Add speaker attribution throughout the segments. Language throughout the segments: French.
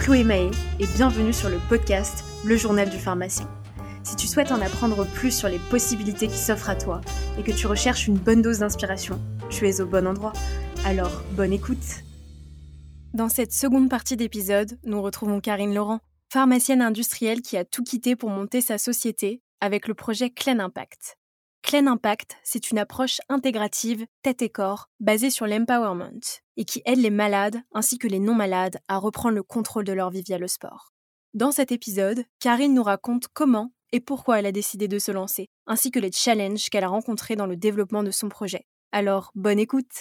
Speaker 1: Chloé Mahé et bienvenue sur le podcast Le Journal du Pharmacien. Si tu souhaites en apprendre plus sur les possibilités qui s'offrent à toi et que tu recherches une bonne dose d'inspiration, tu es au bon endroit. Alors, bonne écoute. Dans cette seconde partie d'épisode, nous retrouvons Karine Laurent, pharmacienne industrielle qui a tout quitté pour monter sa société avec le projet Clean Impact. Clean Impact, c'est une approche intégrative, tête et corps, basée sur l'empowerment et qui aide les malades ainsi que les non-malades à reprendre le contrôle de leur vie via le sport. Dans cet épisode, Karine nous raconte comment et pourquoi elle a décidé de se lancer, ainsi que les challenges qu'elle a rencontrés dans le développement de son projet. Alors, bonne écoute!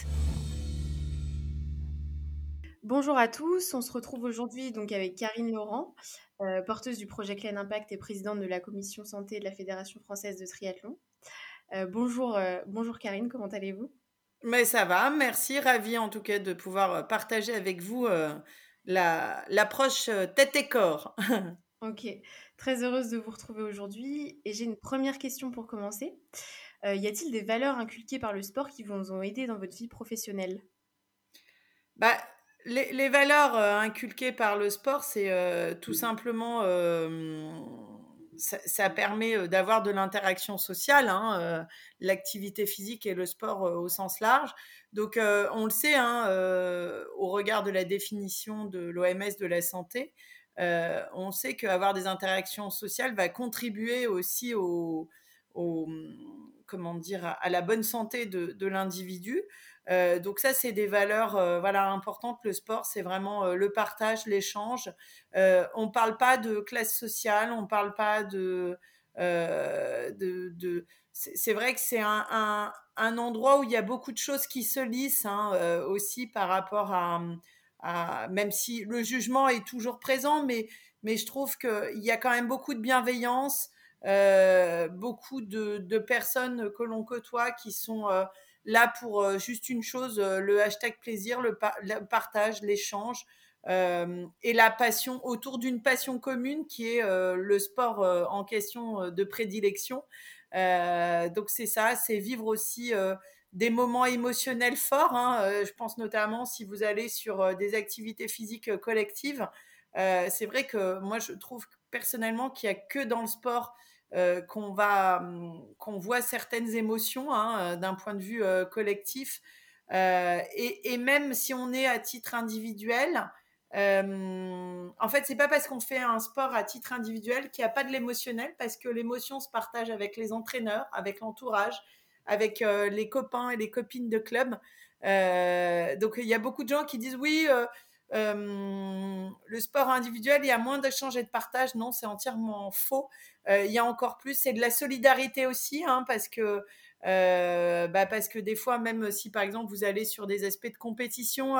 Speaker 1: Bonjour à tous, on se retrouve aujourd'hui donc avec Karine Laurent, porteuse du projet Clean Impact et présidente de la commission santé de la Fédération française de triathlon. Bonjour Karine, comment allez-vous?
Speaker 2: Mais ça va, merci, ravie en tout cas de pouvoir partager avec vous l'approche tête et corps.
Speaker 1: Ok, très heureuse de vous retrouver aujourd'hui et j'ai une première question pour commencer. Y a-t-il des valeurs inculquées par le sport qui vous ont aidé dans votre vie professionnelle?
Speaker 2: Bah, les valeurs inculquées par le sport, c'est tout simplement, ça permet d'avoir de l'interaction sociale, hein, l'activité physique et le sport au sens large. Donc, on le sait, hein, au regard de la définition de l'OMS de la santé, on sait qu'avoir des interactions sociales va contribuer aussi au comment dire, à la bonne santé de l'individu. Donc ça, c'est des valeurs voilà, importantes. Le sport, c'est vraiment le partage, l'échange. On ne parle pas de classe sociale, on ne parle pas c'est vrai que c'est un endroit où il y a beaucoup de choses qui se lissent, hein, aussi par rapport même si le jugement est toujours présent, mais je trouve qu'il y a quand même beaucoup de bienveillance, beaucoup de personnes que l'on côtoie qui sont là pour juste une chose, le hashtag plaisir, le partage, l'échange et la passion autour d'une passion commune qui est le sport en question de prédilection. Donc c'est ça, c'est vivre aussi des moments émotionnels forts, hein. Je pense notamment si vous allez sur des activités physiques collectives. C'est vrai que moi je trouve personnellement qu'il n'y a que dans le sport qu'on voit certaines émotions, hein, d'un point de vue collectif. Et même si on est à titre individuel, en fait, c'est pas parce qu'on fait un sport à titre individuel qu'il n'y a pas de l'émotionnel, parce que l'émotion se partage avec les entraîneurs, avec l'entourage, avec les copains et les copines de club. Donc, il y a beaucoup de gens qui disent oui, le sport individuel, il y a moins d'échanges et de partage. Non, c'est entièrement faux. Il y a encore plus, c'est de la solidarité aussi, hein, parce que des fois, même si par exemple vous allez sur des aspects de compétition,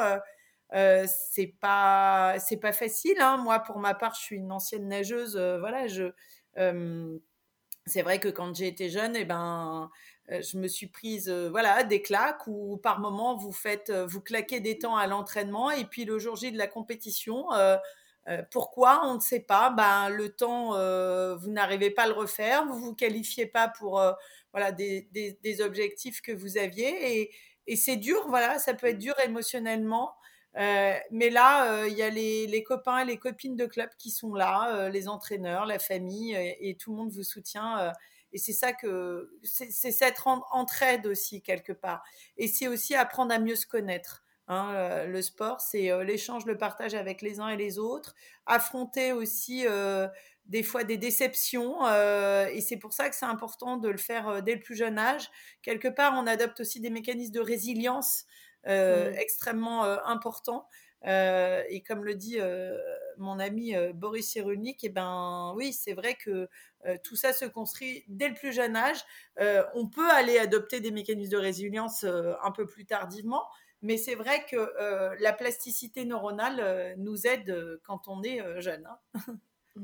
Speaker 2: c'est pas facile, hein. Moi, pour ma part, je suis une ancienne nageuse. Voilà, euh, c'est vrai que quand j'ai été jeune, je me suis prise voilà, des claques où par moment vous claquez des temps à l'entraînement et puis le jour J de la compétition, pourquoi on ne sait pas. Ben, le temps, vous n'arrivez pas à le refaire, vous vous qualifiez pas pour voilà, des objectifs que vous aviez et c'est dur, voilà, ça peut être dur émotionnellement. Mais là, il y a les copains et les copines de club qui sont là, les entraîneurs, la famille, et tout le monde vous soutient. Et c'est ça c'est cette entraide aussi quelque part. Et c'est aussi apprendre à mieux se connaître, hein. Le sport, c'est l'échange, le partage avec les uns et les autres, affronter aussi des fois des déceptions. Et c'est pour ça que c'est important de le faire dès le plus jeune âge. Quelque part, on adopte aussi des mécanismes de résilience extrêmement important. Et comme le dit mon ami Boris Cyrulnik, eh ben oui, c'est vrai que tout ça se construit dès le plus jeune âge. On peut aller adopter des mécanismes de résilience un peu plus tardivement, mais c'est vrai que la plasticité neuronale nous aide quand on est jeune, hein.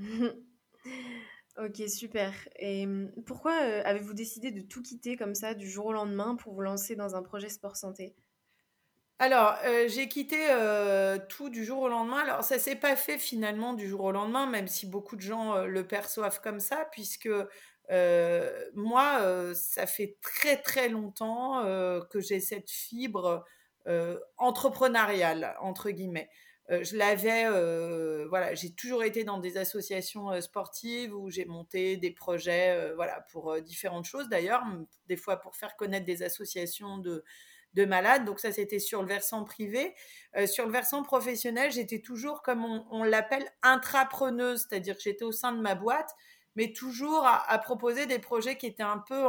Speaker 1: Ok, super. Et pourquoi avez-vous décidé de tout quitter comme ça du jour au lendemain pour vous lancer dans un projet sport santé?
Speaker 2: Alors, j'ai quitté tout du jour au lendemain. Alors ça s'est pas fait finalement du jour au lendemain, même si beaucoup de gens le perçoivent comme ça, puisque moi, ça fait très très longtemps que j'ai cette fibre entrepreneuriale entre guillemets. je l'avais, voilà, j'ai toujours été dans des associations sportives où j'ai monté des projets, voilà, pour différentes choses d'ailleurs, des fois pour faire connaître des associations de malades. Donc ça, c'était sur le versant privé. Sur le versant professionnel, j'étais toujours, comme on l'appelle, intrapreneuse, c'est-à-dire que j'étais au sein de ma boîte, mais toujours à proposer des projets qui étaient un peu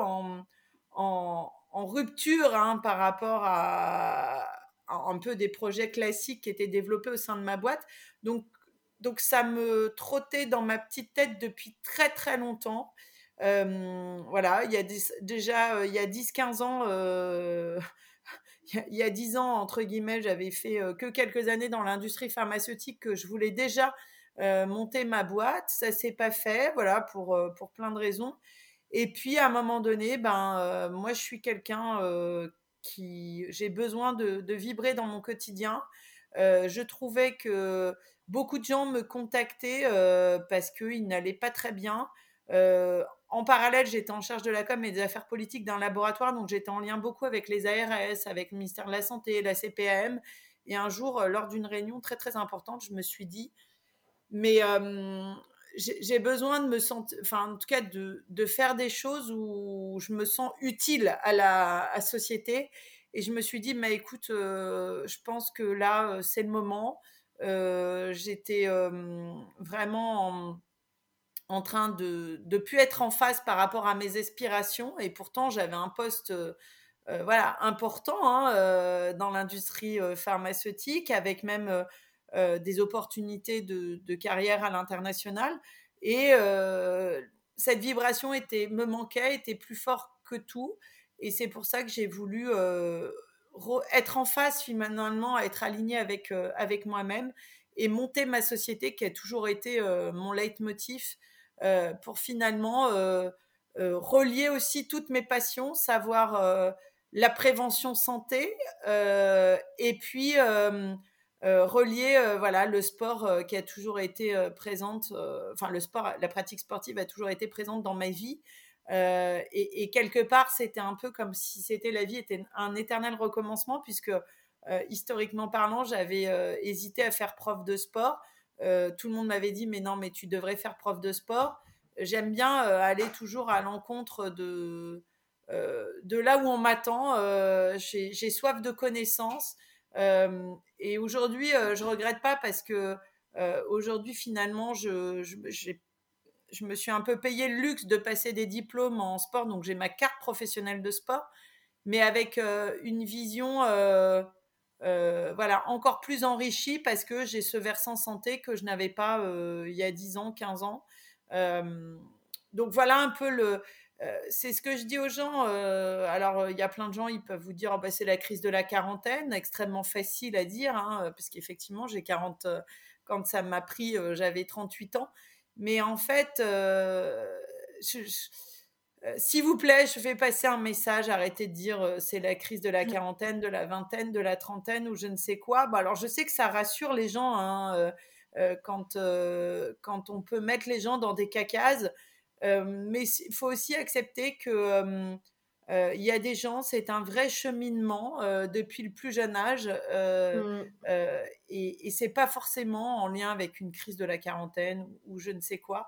Speaker 2: en rupture, hein, par rapport à un peu des projets classiques qui étaient développés au sein de ma boîte. Donc, donc ça me trottait dans ma petite tête depuis très très longtemps. Voilà, déjà il y a 10-15 ans, il y a 10 ans, entre guillemets, j'avais fait que quelques années dans l'industrie pharmaceutique, que je voulais déjà monter ma boîte. Ça ne s'est pas fait, voilà, pour plein de raisons. Et puis, à un moment donné, moi, je suis quelqu'un qui... J'ai besoin de vibrer dans mon quotidien. Je trouvais que beaucoup de gens me contactaient parce qu'ils n'allaient pas très bien. En parallèle, j'étais en charge de la com et des affaires politiques d'un laboratoire, donc j'étais en lien beaucoup avec les ARS, avec le ministère de la Santé, la CPAM. Et un jour, lors d'une réunion très très importante, je me suis dit, mais j'ai besoin de me sentir, enfin en tout cas de faire des choses où je me sens utile à la société. Et je me suis dit, mais écoute, je pense que là, c'est le moment. J'étais vraiment en train de plus être en phase par rapport à mes aspirations, et pourtant j'avais un poste voilà, important, hein, dans l'industrie pharmaceutique, avec même des opportunités de carrière à l'international. Et cette vibration me manquait, était plus fort que tout. Et c'est pour ça que j'ai voulu être en phase, finalement, être alignée avec moi-même, et monter ma société, qui a toujours été mon leitmotiv, pour finalement relier aussi toutes mes passions, savoir la prévention santé, et puis relier voilà, le sport qui a toujours été présente, enfin le sport, la pratique sportive a toujours été présente dans ma vie. Et quelque part, c'était un peu comme si la vie était un éternel recommencement, puisque historiquement parlant, j'avais hésité à faire prof de sport. Tout le monde m'avait dit, mais non, mais tu devrais faire prof de sport. J'aime bien aller toujours à l'encontre de là où on m'attend. J'ai soif de connaissances. Et aujourd'hui, je regrette pas, parce que aujourd'hui, finalement, je me suis un peu payé le luxe de passer des diplômes en sport. Donc, j'ai ma carte professionnelle de sport, mais avec une vision voilà, encore plus enrichie, parce que j'ai ce versant santé que je n'avais pas il y a 10 ans, 15 ans. Euh, donc voilà un peu c'est ce que je dis aux gens. Alors, il y a plein de gens, ils peuvent vous dire, oh, bah, c'est la crise de la quarantaine, extrêmement facile à dire, hein, parce qu'effectivement, j'ai 40, quand ça m'a pris, j'avais 38 ans. Mais en fait, s'il vous plaît, je vais passer un message. Arrêtez de dire c'est la crise de la quarantaine, de la vingtaine, de la trentaine, ou je ne sais quoi. Bon, alors, je sais que ça rassure les gens, hein, quand on peut mettre les gens dans des cacases. Mais il faut aussi accepter que il y a des gens, c'est un vrai cheminement depuis le plus jeune âge,
Speaker 1: Mm.
Speaker 2: et c'est pas forcément en lien avec une crise de la quarantaine ou je ne sais quoi.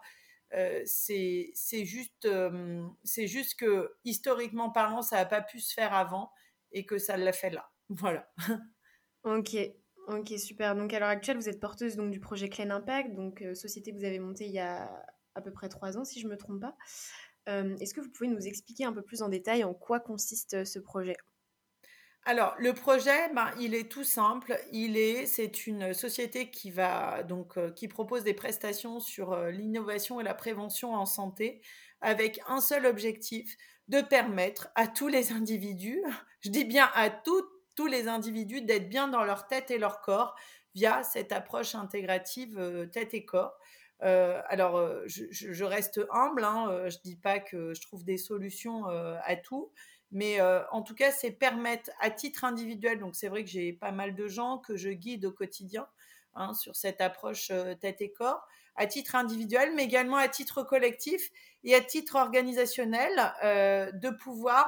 Speaker 2: C'est juste que historiquement parlant, ça n'a pas pu se faire avant, et que ça l'a fait là. Voilà.
Speaker 1: Ok, ok, super. Donc à l'heure actuelle, vous êtes porteuse donc, du projet Clean Impact, donc société que vous avez montée il y a à peu près 3 ans, si je ne me trompe pas. Est-ce que vous pouvez nous expliquer un peu plus en détail en quoi consiste ce projet?
Speaker 2: Alors, le projet, il est tout simple. C'est une société qui propose des prestations sur l'innovation et la prévention en santé, avec un seul objectif: de permettre à tous les individus, je dis bien à tous les individus, d'être bien dans leur tête et leur corps, via cette approche intégrative tête et corps. Alors, je reste humble, hein, je dis pas que je trouve des solutions à tout. Mais en tout cas, c'est permettre à titre individuel, donc c'est vrai que j'ai pas mal de gens que je guide au quotidien, hein, sur cette approche tête et corps, à titre individuel, mais également à titre collectif et à titre organisationnel, de pouvoir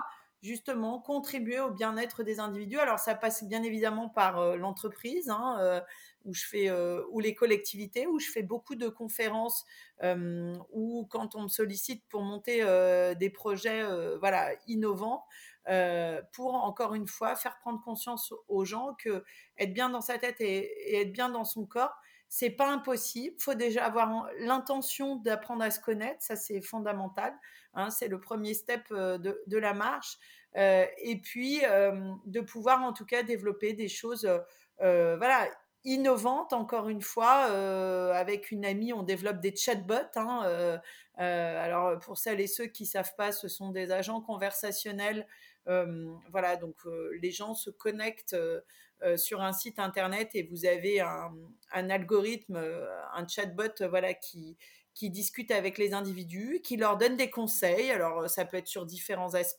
Speaker 2: justement contribuer au bien-être des individus. Alors ça passe bien évidemment par l'entreprise, ou les collectivités, où je fais beaucoup de conférences, ou quand on me sollicite pour monter des projets innovants, pour encore une fois faire prendre conscience aux gens que être bien dans sa tête et être bien dans son corps, c'est pas impossible. Il faut déjà avoir l'intention d'apprendre à se connaître, ça c'est fondamental. C'est le premier step de la marche. Et puis de pouvoir en tout cas développer des choses innovantes. Encore une fois, avec une amie, on développe des chatbots. Alors pour celles et ceux qui savent pas, ce sont des agents conversationnels. Donc les gens se connectent sur un site internet et vous avez un algorithme, un chatbot, qui discute avec les individus, qui leur donne des conseils. Alors, ça peut être sur différents aspects.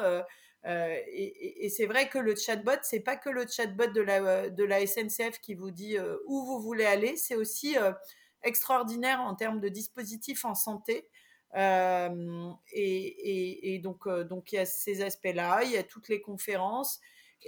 Speaker 2: Et c'est vrai que le chatbot, c'est pas que le chatbot de la SNCF qui vous dit où vous voulez aller, c'est aussi extraordinaire en termes de dispositifs en santé. Donc, il y a ces aspects-là, il y a toutes les conférences,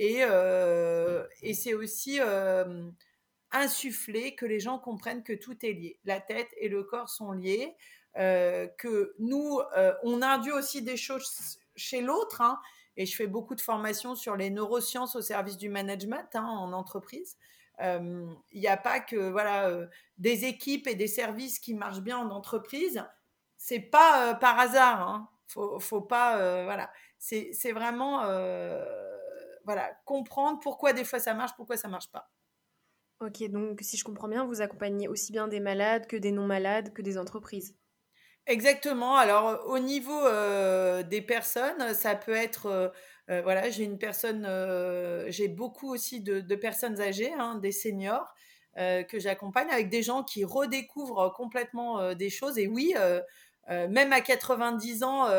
Speaker 2: et c'est aussi insuffler que les gens comprennent que tout est lié. La tête et le corps sont liés, que nous, on induit aussi des choses chez l'autre, et je fais beaucoup de formations sur les neurosciences au service du management en entreprise. Il n'y a pas que des équipes et des services qui marchent bien en entreprise. C'est pas par hasard. Faut pas C'est vraiment comprendre pourquoi des fois ça marche, pourquoi ça marche pas.
Speaker 1: Ok, donc si je comprends bien, vous accompagnez aussi bien des malades que des non-malades, que des entreprises.
Speaker 2: Exactement. Alors, au niveau des personnes, ça peut être, j'ai beaucoup aussi de personnes âgées, des seniors, que j'accompagne avec des gens qui redécouvrent complètement des choses. Et oui, même à 90 ans,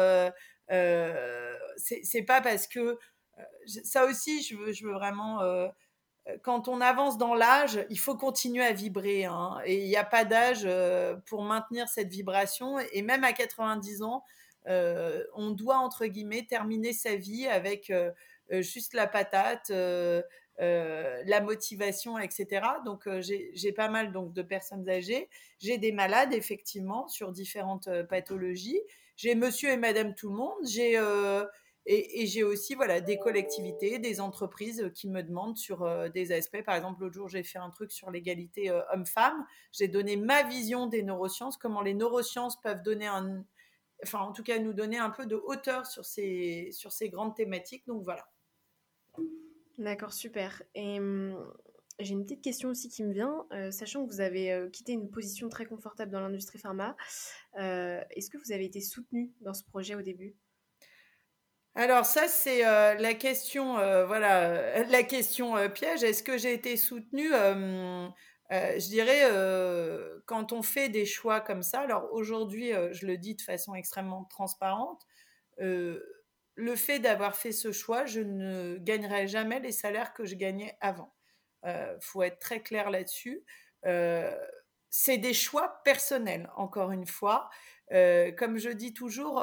Speaker 2: c'est pas parce que ça aussi, je veux vraiment quand on avance dans l'âge, il faut continuer à vibrer, et il n'y a pas d'âge pour maintenir cette vibration. Et même à 90 ans, on doit, entre guillemets, terminer sa vie avec juste la patate, la motivation, etc. Donc, j'ai pas mal donc, de personnes âgées. J'ai des malades, effectivement, sur différentes pathologies. J'ai monsieur et madame tout le monde. Et j'ai aussi des collectivités, des entreprises qui me demandent sur des aspects. Par exemple, l'autre jour, j'ai fait un truc sur l'égalité homme-femme. J'ai donné ma vision des neurosciences, comment les neurosciences peuvent en tout cas, nous donner un peu de hauteur sur ces grandes thématiques. Donc voilà.
Speaker 1: D'accord, super. Et j'ai une petite question aussi qui me vient. Sachant que vous avez quitté une position très confortable dans l'industrie pharma, est-ce que vous avez été soutenu dans ce projet au début?
Speaker 2: Alors ça, c'est la question, la question piège. Est-ce que j'ai été soutenue? Je dirais, quand on fait des choix comme ça, alors aujourd'hui, je le dis de façon extrêmement transparente, euh, le fait d'avoir fait ce choix, je ne gagnerai jamais les salaires que je gagnais avant. Faut être très clair là-dessus. Euh, c'est des choix personnels, encore une fois. Comme je dis toujours,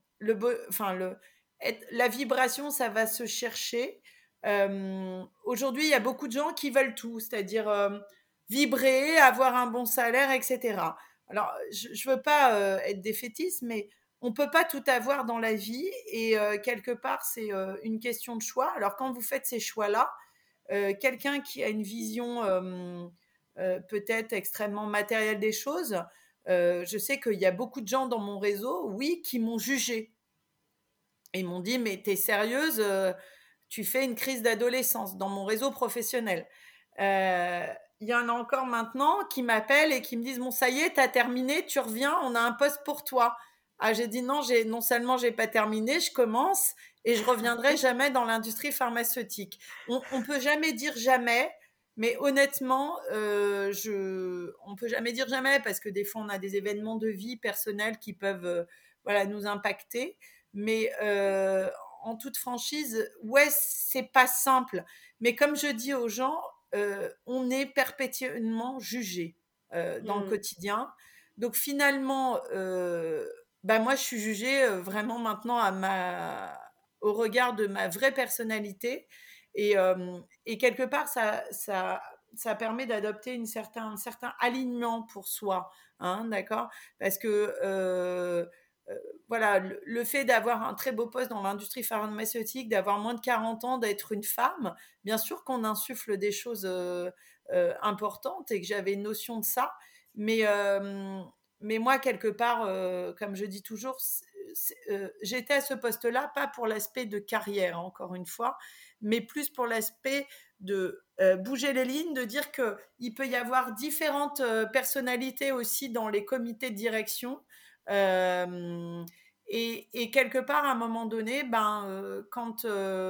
Speaker 2: la vibration, ça va se chercher. Aujourd'hui, il y a beaucoup de gens qui veulent tout, c'est-à-dire vibrer, avoir un bon salaire, etc. Alors, je veux pas être défaitiste, mais on peut pas tout avoir dans la vie, et quelque part, c'est une question de choix. Alors, quand vous faites ces choix-là, quelqu'un qui a une vision peut-être extrêmement matérielle des choses, je sais qu'il y a beaucoup de gens dans mon réseau, oui, qui m'ont jugée. Ils m'ont dit, mais t'es sérieuse, tu fais une crise d'adolescence dans mon réseau professionnel. Il y en a encore maintenant qui m'appellent et qui me disent, bon, ça y est, t'as terminé, tu reviens, on a un poste pour toi. Ah, j'ai dit non, non seulement j'ai pas terminé, je commence et je reviendrai jamais dans l'industrie pharmaceutique. On peut jamais dire jamais, mais honnêtement, on peut jamais dire jamais, parce que des fois on a des événements de vie personnels qui peuvent nous impacter. Mais en toute franchise, ouais, c'est pas simple. Mais comme je dis aux gens, on est perpétuellement jugé dans le quotidien. Donc finalement, moi, je suis jugée vraiment maintenant au regard de ma vraie personnalité. Et quelque part, ça permet d'adopter un certain alignement pour soi, hein, d'accord. Parce que voilà, le fait d'avoir un très beau poste dans l'industrie pharmaceutique, d'avoir moins de 40 ans, d'être une femme, bien sûr qu'on insuffle des choses importantes et que j'avais une notion de ça, mais, mais moi, quelque part, comme je dis toujours, j'étais à ce poste-là, pas pour l'aspect de carrière, encore une fois, mais plus pour l'aspect de bouger les lignes, de dire qu'il peut y avoir différentes personnalités aussi dans les comités de direction. Euh, et quelque part, à un moment donné, quand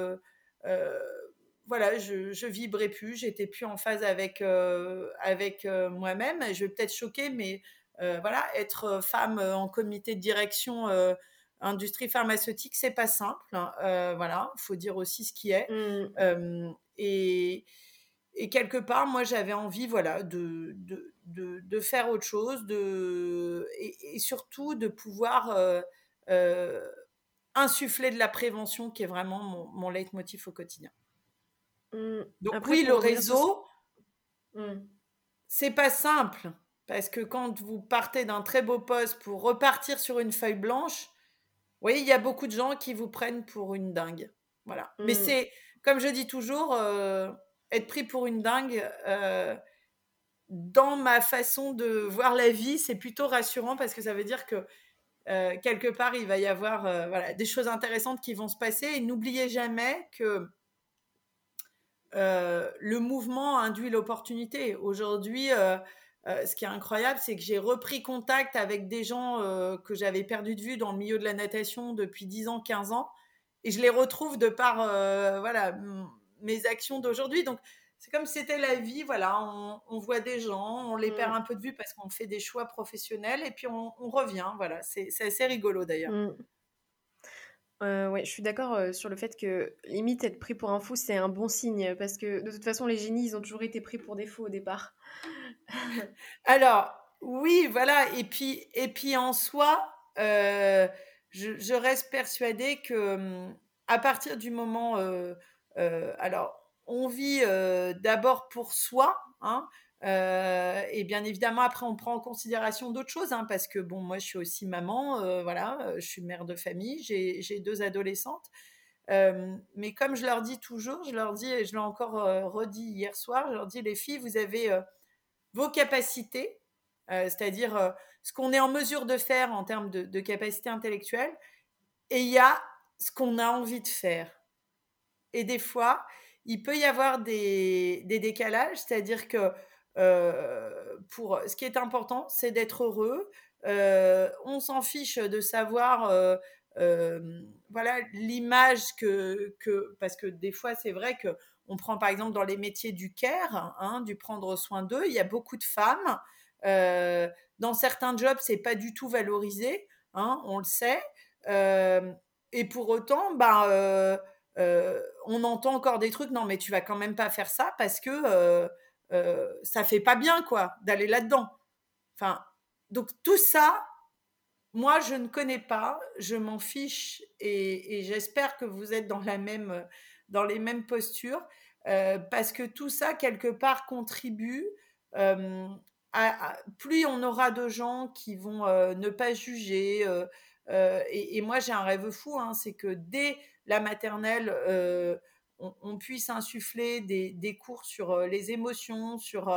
Speaker 2: voilà, je vibrais plus, j'étais plus en phase avec moi-même. Je vais peut-être choquer, mais voilà, être femme en comité de direction industrie pharmaceutique, c'est pas simple, hein. Voilà, faut dire aussi ce qui est. Euh, et, et quelque part, moi, j'avais envie, voilà, de faire autre chose, et surtout de pouvoir euh, insuffler de la prévention, qui est vraiment mon leitmotiv au quotidien. Donc
Speaker 1: Après,
Speaker 2: oui,
Speaker 1: pour
Speaker 2: le
Speaker 1: revenir sur...
Speaker 2: réseau, c'est pas simple, parce que quand vous partez d'un très beau poste pour repartir sur une feuille blanche, vous voyez, il y a beaucoup de gens qui vous prennent pour une dingue. Voilà. Mais c'est, comme je dis toujours, être pris pour une dingue, dans ma façon de voir la vie, c'est plutôt rassurant, parce que ça veut dire que quelque part, il va y avoir voilà, des choses intéressantes qui vont se passer. Et n'oubliez jamais que le mouvement induit l'opportunité. Aujourd'hui, ce qui est incroyable, c'est que j'ai repris contact avec des gens que j'avais perdu de vue dans le milieu de la natation depuis 10 ans, 15 ans, et je les retrouve de par voilà, mes actions d'aujourd'hui. Donc, c'est comme si c'était la vie, voilà, on voit des gens, on les perd un peu de vue parce qu'on fait des choix professionnels, et puis on revient, voilà. C'est assez rigolo d'ailleurs.
Speaker 1: Ouais, je suis d'accord sur le fait que limite être pris pour un fou, c'est un bon signe parce que de toute façon, les génies, ils ont toujours été pris pour des fous au départ.
Speaker 2: Alors, oui, voilà. Et puis en soi, je reste persuadée que à partir du moment, alors, on vit d'abord pour soi, hein, et bien évidemment, après, on prend en considération d'autres choses, hein, parce que bon, moi, je suis aussi maman, voilà, je suis mère de famille, j'ai 2 adolescentes. Mais comme je leur dis toujours, je leur dis, et je l'ai encore redit hier soir, je leur dis, les filles, vous avez vos capacités, c'est-à-dire ce qu'on est en mesure de faire en termes de capacité intellectuelle, et il y a ce qu'on a envie de faire. Et des fois, il peut y avoir des décalages, c'est-à-dire que ce qui est important, c'est d'être heureux. On s'en fiche de savoir voilà, l'image parce que des fois, c'est vrai que on prend par exemple dans les métiers du care, hein, du prendre soin d'eux, il y a beaucoup de femmes. Euh, dans certains jobs, c'est pas du tout valorisé, hein, on le sait. Euh, et pour autant, on entend encore des trucs, non mais tu vas quand même pas faire ça parce que ça fait pas bien, quoi, d'aller là-dedans. Enfin, donc tout ça, moi je ne connais pas, je m'en fiche, et j'espère que vous êtes dans les mêmes postures, parce que tout ça quelque part contribue euh, plus on aura de gens qui vont ne pas juger, et moi j'ai un rêve fou, hein, c'est que dès la maternelle, on puisse insuffler des cours sur les émotions,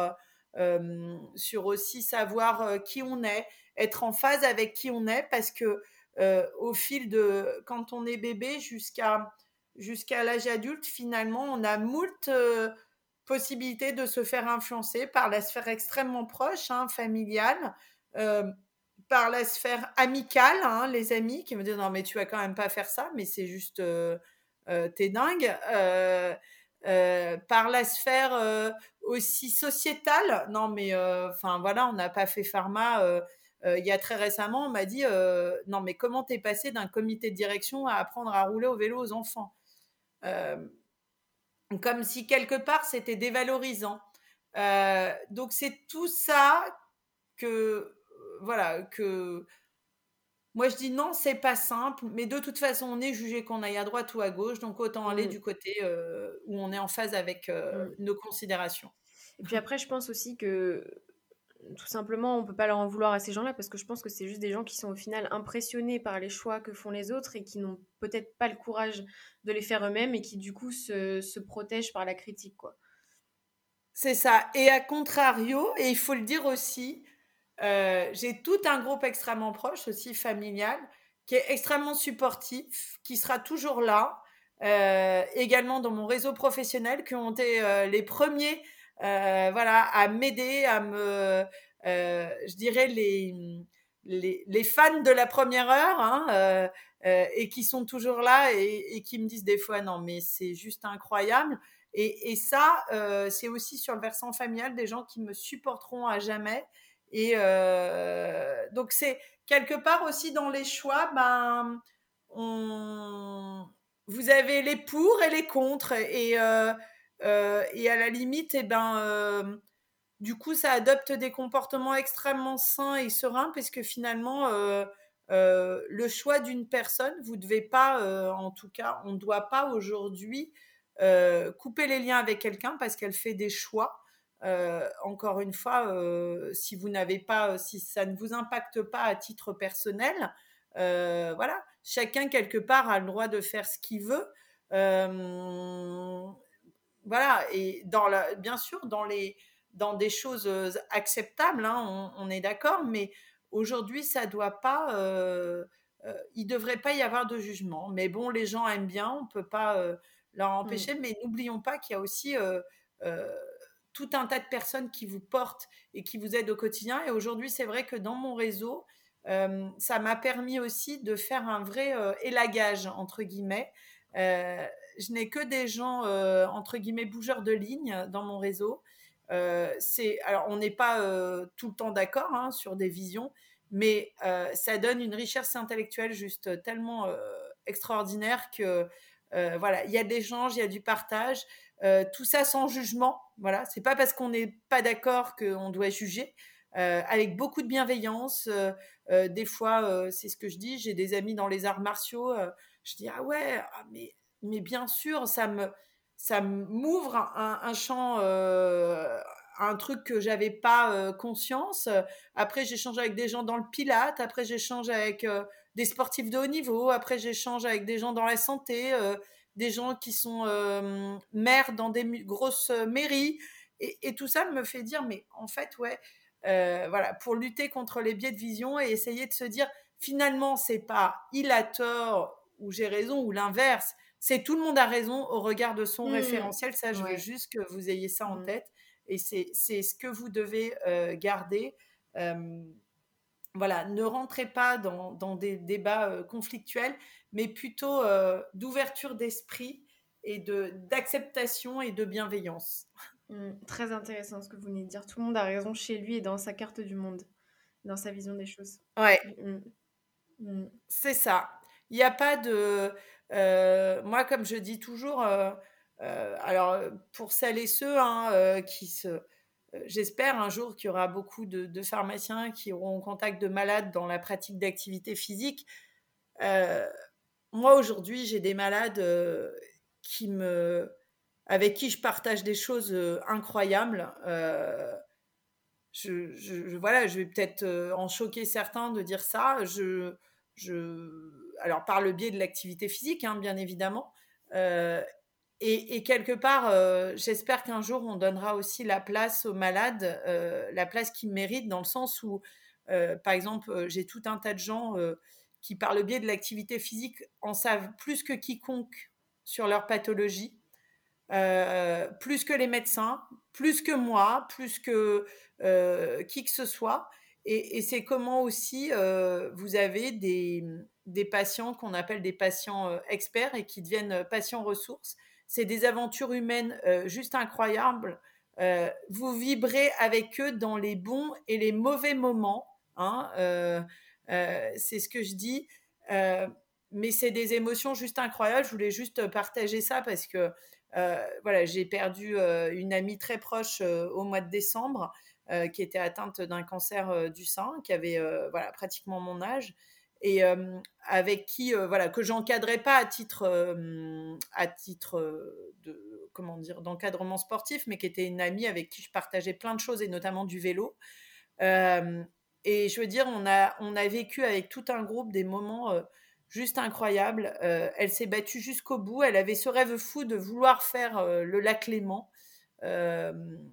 Speaker 2: sur aussi savoir qui on est, être en phase avec qui on est, parce que au fil de quand on est bébé jusqu'à l'âge adulte, finalement, on a moult possibilités de se faire influencer par la sphère extrêmement proche, hein, familiale, euh, par la sphère amicale, hein, les amis qui me disent non mais tu vas quand même pas faire ça, mais c'est juste t'es dingue. Par la sphère aussi sociétale, non mais enfin voilà, on n'a pas fait pharma. Il y a très récemment, on m'a dit non mais comment t'es passé d'un comité de direction à apprendre à rouler au vélo aux enfants, euh, comme si quelque part c'était dévalorisant. Donc c'est tout ça que voilà, Moi, je dis: «Non, c'est pas simple, mais de toute façon, on est jugé qu'on aille à droite ou à gauche, donc autant aller
Speaker 1: Mmh,
Speaker 2: du côté, où on est en phase avec,
Speaker 1: mmh.
Speaker 2: nos considérations».
Speaker 1: Et puis après, je pense aussi que tout simplement, on peut pas leur en vouloir à ces gens-là parce que je pense que c'est juste des gens qui sont au final impressionnés par les choix que font les autres et qui n'ont peut-être pas le courage de les faire eux-mêmes et qui du coup se protègent par la critique, quoi.
Speaker 2: C'est ça et à contrario et il faut le dire aussi, j'ai tout un groupe extrêmement proche aussi familial, qui est extrêmement supportif, qui sera toujours là, également dans mon réseau professionnel, qui ont été, les premiers, voilà, à m'aider, à me, je dirais les fans de la première heure, hein, et qui sont toujours là et qui me disent des fois: «Non mais c'est juste incroyable». Et ça, c'est aussi sur le versant familial des gens qui me supporteront à jamais. Et donc c'est quelque part aussi dans les choix, ben, on, vous avez les pour et les contre. Et à la limite, et ben, du coup, ça adopte des comportements extrêmement sains et sereins parce que finalement, le choix d'une personne, vous devez pas, en tout cas, on ne doit pas aujourd'hui couper les liens avec quelqu'un parce qu'elle fait des choix. Encore une fois, si vous n'avez pas, si ça ne vous impacte pas à titre personnel, voilà, chacun quelque part a le droit de faire ce qu'il veut. Euh, voilà, et bien sûr, dans des choses acceptables, hein, on est d'accord, mais aujourd'hui, ça doit pas, il devrait pas y avoir de jugement. Mais bon, les gens aiment bien, on peut pas leur
Speaker 1: Mmh.
Speaker 2: empêcher, mais n'oublions pas qu'il y a aussi euh, tout un tas de personnes qui vous portent et qui vous aident au quotidien. Et aujourd'hui, c'est vrai que dans mon réseau, ça m'a permis aussi de faire un vrai élagage, entre guillemets. Euh, je n'ai que des gens, entre guillemets, bougeurs de ligne dans mon réseau. Alors, on n'est pas tout le temps d'accord, hein, sur des visions, mais ça donne une richesse intellectuelle juste tellement extraordinaire que voilà, il y a de l'échange, il y a du partage, tout ça sans jugement. Voilà, c'est pas parce qu'on n'est pas d'accord qu'on doit juger. Avec beaucoup de bienveillance. Des fois, c'est ce que je dis, j'ai des amis dans les arts martiaux. Je dis ah ouais, ah, mais bien sûr, ça m'ouvre un champ, un truc que j'avais pas conscience. Après, j'échange avec des gens dans le pilate. Après, j'échange avec des sportifs de haut niveau. Après, j'échange avec des gens dans la santé, des gens qui sont maires dans des grosses mairies. Et tout ça me fait dire, mais en fait, ouais, voilà, pour lutter contre les biais de vision et essayer de se dire, finalement, c'est pas il a tort ou j'ai raison ou l'inverse, c'est tout le monde a raison au regard de son
Speaker 1: Mmh.
Speaker 2: référentiel. Ça, je veux
Speaker 1: Ouais.
Speaker 2: juste que vous ayez ça en
Speaker 1: Mmh.
Speaker 2: tête. Et c'est ce que vous devez garder. Euh, voilà, ne rentrez pas dans des débats conflictuels, mais plutôt d'ouverture d'esprit et d'acceptation et de bienveillance.
Speaker 1: Mmh. Très intéressant ce que vous venez de dire. Tout le monde a raison chez lui et dans sa carte du monde, dans sa vision des choses.
Speaker 2: Ouais,
Speaker 1: Mmh. Mmh.
Speaker 2: c'est ça. Il n'y a pas de... moi, comme je dis toujours, alors pour celles et ceux, hein, qui se... J'espère un jour qu'il y aura beaucoup de pharmaciens qui auront contact de malades dans la pratique d'activité physique. Euh, Moi, aujourd'hui, j'ai des malades qui me, avec qui je partage des choses incroyables. Voilà, je vais peut-être en choquer certains de dire ça. Alors, par le biais de l'activité physique, hein, bien évidemment. Euh, et quelque part, j'espère qu'un jour, on donnera aussi la place aux malades, la place qu'ils méritent, dans le sens où, par exemple, j'ai tout un tas de gens qui, par le biais de l'activité physique, en savent plus que quiconque sur leur pathologie, plus que les médecins, plus que moi, plus que qui que ce soit. Et c'est comment aussi vous avez des patients qu'on appelle des patients experts et qui deviennent patients ressources. C'est des aventures humaines juste incroyables. Vous vibrez avec eux dans les bons et les mauvais moments, hein. C'est ce que je dis. Euh, mais c'est des émotions juste incroyables. Je voulais juste partager ça parce que voilà, j'ai perdu une amie très proche au mois de décembre qui était atteinte d'un cancer du sein, qui avait voilà, pratiquement mon âge. et avec qui, voilà, que j'encadrais pas à titre de, comment dire, d'encadrement sportif, mais qui était une amie avec qui je partageais plein de choses et notamment du vélo. Et je veux dire, on a vécu avec tout un groupe des moments juste incroyables. Elle s'est battue jusqu'au bout. Elle avait ce rêve fou de vouloir faire le lac Léman. Euh,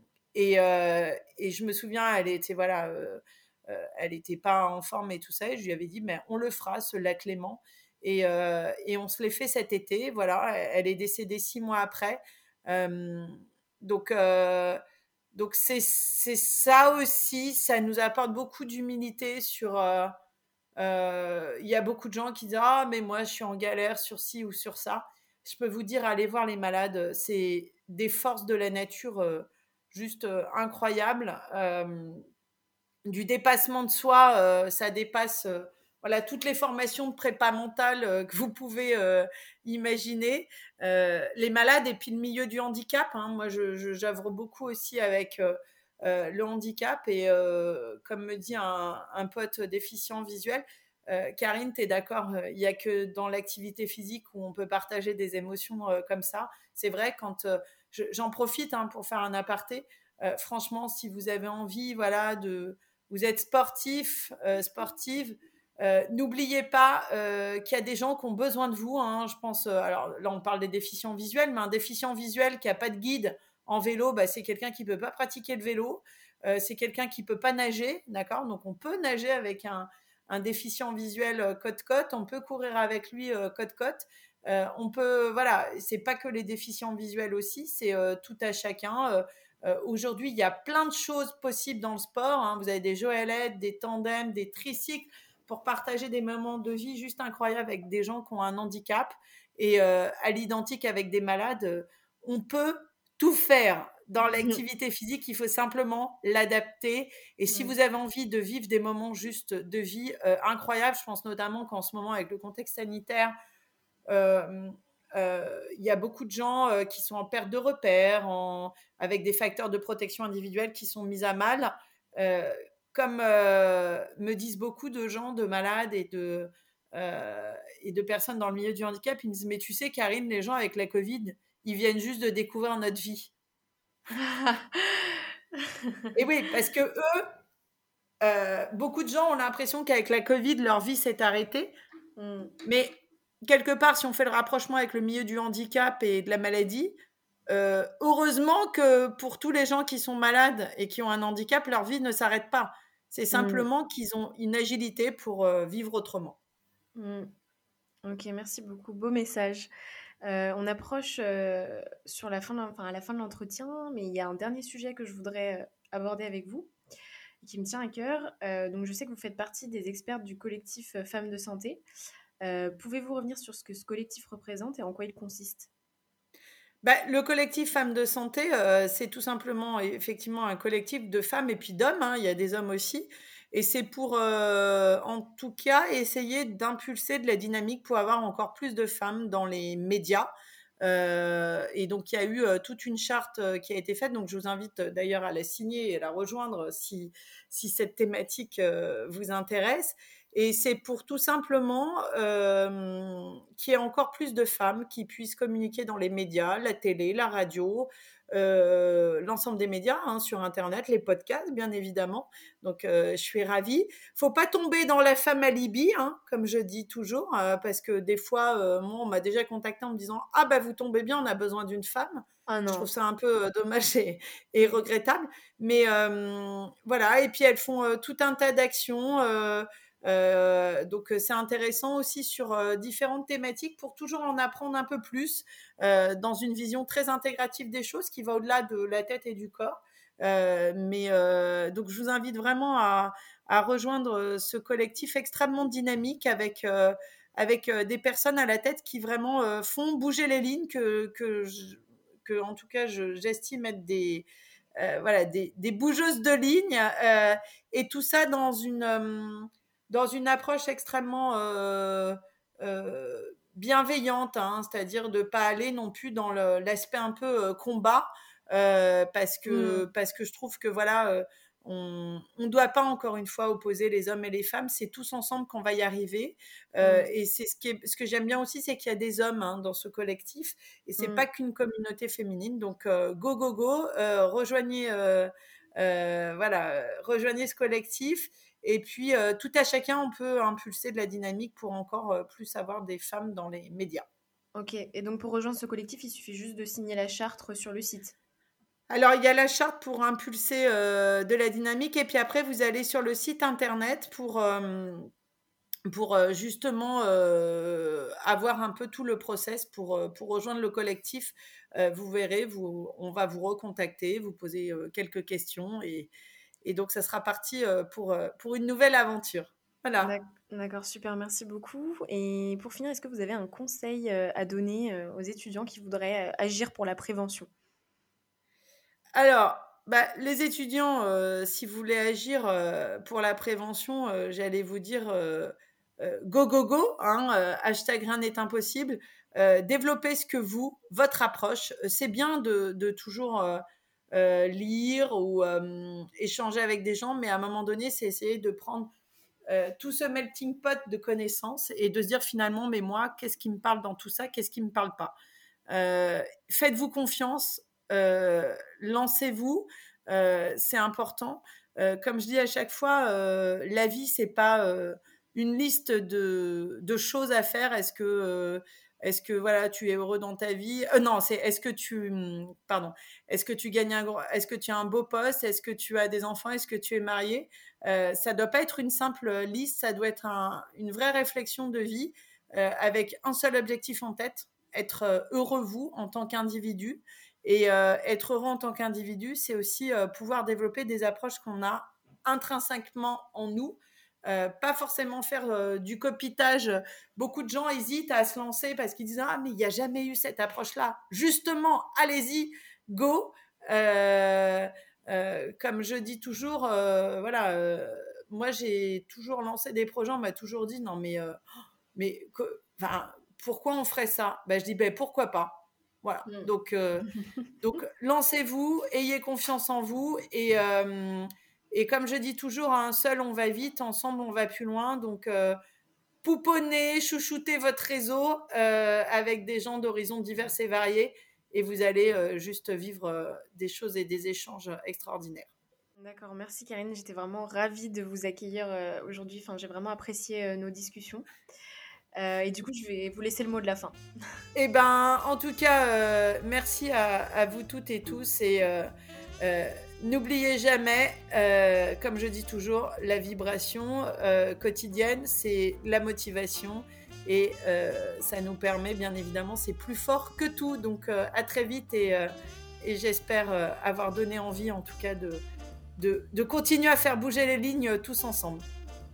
Speaker 2: et je me souviens, elle était voilà, elle était pas en forme et tout ça. Et je lui avais dit, mais on le fera, ce lac Léman. Et on se l'est fait cet été. Voilà, elle est décédée 6 mois après. Euh, donc, donc c'est ça aussi, ça nous apporte beaucoup d'humilité sur. Il y a beaucoup de gens qui disent ah mais moi je suis en galère sur ci ou sur ça. Je peux vous dire, allez voir les malades, c'est des forces de la nature juste incroyables. Du dépassement de soi, ça dépasse voilà, toutes les formations de prépa mentale que vous pouvez imaginer. Les malades et puis le milieu du handicap. Hein. Moi, j'œuvre beaucoup aussi avec le handicap et comme me dit un pote déficient visuel, Karine, tu es d'accord, il n'y a que dans l'activité physique où on peut partager des émotions comme ça. C'est vrai, quand j'en profite hein, pour faire un aparté. Franchement, si vous avez envie voilà, vous êtes sportif, sportive, n'oubliez pas qu'il y a des gens qui ont besoin de vous. Hein. Je pense, alors là, on parle des déficients visuels, mais un déficient visuel qui n'a pas de guide en vélo, bah, c'est quelqu'un qui ne peut pas pratiquer le vélo. C'est quelqu'un qui ne peut pas nager, d'accord. Donc, on peut nager avec un déficient visuel côte-côte. On peut courir avec lui côte-côte. On peut, voilà, c'est pas que les déficients visuels aussi, c'est tout à chacun. Aujourd'hui, il y a plein de choses possibles dans le sport. Hein. Vous avez des joëlettes, des tandems, des tricycles pour partager des moments de vie juste incroyables avec des gens qui ont un handicap. Et à l'identique avec des malades, on peut tout faire dans l'activité physique. Il faut simplement l'adapter. Et si vous avez envie de vivre des moments juste de vie incroyables, je pense notamment qu'en ce moment, avec le contexte sanitaire, il y a beaucoup de gens qui sont en perte de repères, avec des facteurs de protection individuelle qui sont mis à mal. Comme me disent beaucoup de gens, de malades et de personnes dans le milieu du handicap, ils me disent, mais tu sais, Karine, les gens avec la Covid, ils viennent juste de découvrir notre vie. Et oui, parce que eux, beaucoup de gens ont l'impression qu'avec la Covid, leur vie s'est arrêtée. Mais quelque part, si on fait le rapprochement avec le milieu du handicap et de la maladie, heureusement que pour tous les gens qui sont malades et qui ont un handicap, leur vie ne s'arrête pas. C'est simplement qu'ils ont une agilité pour vivre autrement.
Speaker 1: Ok, merci beaucoup. Beau message. On approche sur la fin à la fin de l'entretien, mais il y a un dernier sujet que je voudrais aborder avec vous, qui me tient à cœur. Donc, je sais que vous faites partie des experts du collectif Femmes de Santé. Pouvez-vous revenir sur ce que ce collectif représente et en quoi il consiste ?
Speaker 2: Le collectif Femmes de Santé, c'est tout simplement effectivement un collectif de femmes et puis d'hommes. Hein, il y a des hommes aussi. Et c'est pour, en tout cas, essayer d'impulser de la dynamique pour avoir encore plus de femmes dans les médias. Et donc, il y a eu toute une charte qui a été faite. Donc, je vous invite d'ailleurs à la signer et à la rejoindre si cette thématique vous intéresse. Et c'est pour tout simplement qu'il y ait encore plus de femmes qui puissent communiquer dans les médias, la télé, la radio, l'ensemble des médias, hein, sur Internet, les podcasts, bien évidemment. Donc, je suis ravie. Faut pas tomber dans la femme alibi, hein, comme je dis toujours, parce que des fois, moi, on m'a déjà contacté en me disant « Ah, bah, vous tombez bien, on a besoin d'une femme ».
Speaker 1: Ah non.
Speaker 2: Je trouve ça un peu dommage et regrettable. Mais voilà, et puis elles font tout un tas d'actions. Donc c'est intéressant aussi sur différentes thématiques pour toujours en apprendre un peu plus dans une vision très intégrative des choses qui va au-delà de la tête et du corps. Donc je vous invite vraiment à rejoindre ce collectif extrêmement dynamique avec des personnes à la tête qui vraiment font bouger les lignes que en tout cas j'estime être des bougeuses de lignes et tout ça dans une approche extrêmement bienveillante, hein, c'est-à-dire de ne pas aller non plus dans l'aspect un peu combat, parce que je trouve que voilà, on doit pas, encore une fois, opposer les hommes et les femmes. C'est tous ensemble qu'on va y arriver. Et c'est ce que j'aime bien aussi, c'est qu'il y a des hommes dans ce collectif et c'est pas qu'une communauté féminine. Donc, go, go, go, rejoignez ce collectif. Et puis, tout à chacun, on peut impulser de la dynamique pour encore plus avoir des femmes dans les médias.
Speaker 1: Ok, et donc pour rejoindre ce collectif, il suffit juste de signer la charte sur le site.
Speaker 2: Alors, il y a la charte pour impulser de la dynamique, et puis après, vous allez sur le site internet pour justement avoir un peu tout le process pour rejoindre le collectif. Vous verrez, on va vous recontacter, vous poser quelques questions, et donc ça sera parti pour une nouvelle aventure. Voilà.
Speaker 1: D'accord, super, merci beaucoup. Et pour finir, est-ce que vous avez un conseil à donner aux étudiants qui voudraient agir pour la prévention?
Speaker 2: Alors, les étudiants, si vous voulez agir pour la prévention, j'allais vous dire go, go, go, hashtag rien n'est impossible. Développez votre approche. C'est bien de toujours lire ou échanger avec des gens, mais à un moment donné, c'est essayer de prendre tout ce melting pot de connaissances et de se dire finalement, mais moi, qu'est-ce qui me parle dans tout ça, qu'est-ce qui me parle pas. Faites-vous confiance, lancez-vous, c'est important. Comme je dis à chaque fois, la vie, c'est pas une liste de choses à faire. Est-ce que voilà, tu es heureux dans ta vie? Non, c'est est-ce que tu gagnes est-ce que tu as un beau poste? Est-ce que tu as des enfants? Est-ce que tu es marié? Ça doit pas être une simple liste, ça doit être une vraie réflexion de vie avec un seul objectif en tête, être heureux vous en tant qu'individu. Et être heureux en tant qu'individu, c'est aussi pouvoir développer des approches qu'on a intrinsèquement en nous. Pas forcément faire du copitage. Beaucoup de gens hésitent à se lancer parce qu'ils disent ah mais il n'y a jamais eu cette approche-là. Justement, allez-y, go. Comme je dis toujours, moi j'ai toujours lancé des projets, on m'a toujours dit non mais pourquoi on ferait ça? Je dis pourquoi pas. Voilà. Donc lancez-vous, ayez confiance en vous et comme je dis toujours, seul on va vite, ensemble on va plus loin. Donc pouponnez, chouchoutez votre réseau avec des gens d'horizons divers et variés et vous allez juste vivre des choses et des échanges extraordinaires.
Speaker 1: D'accord, merci Karine, j'étais vraiment ravie de vous accueillir aujourd'hui. Enfin, j'ai vraiment apprécié nos discussions. Et du coup, je vais vous laisser le mot de la fin.
Speaker 2: Eh ben, en tout cas, merci à vous toutes et tous et n'oubliez jamais, comme je dis toujours, la vibration quotidienne, c'est la motivation et ça nous permet, bien évidemment, c'est plus fort que tout. Donc, à très vite et j'espère avoir donné envie, en tout cas, de continuer à faire bouger les lignes tous ensemble.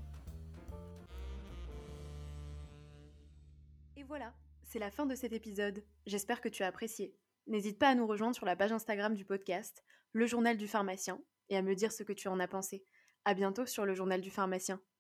Speaker 1: Et voilà, c'est la fin de cet épisode. J'espère que tu as apprécié. N'hésite pas à nous rejoindre sur la page Instagram du podcast, Le Journal du Pharmacien, et à me dire ce que tu en as pensé. À bientôt sur Le Journal du Pharmacien.